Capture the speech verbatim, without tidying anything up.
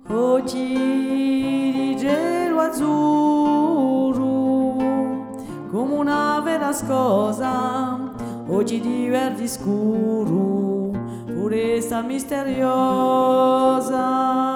occhi di gelo azzurro, come un'ave nascosa, occhi di verde scuro, purezza misteriosa.